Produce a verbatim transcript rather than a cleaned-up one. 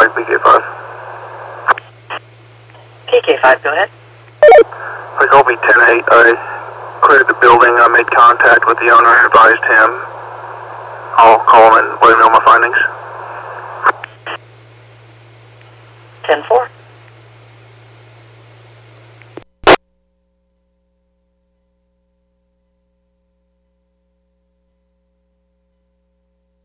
five, P K five. P K five, go ahead. I copy ten eight. I cleared the building. I made contact with the owner and advised him. I'll call him and let him know my findings.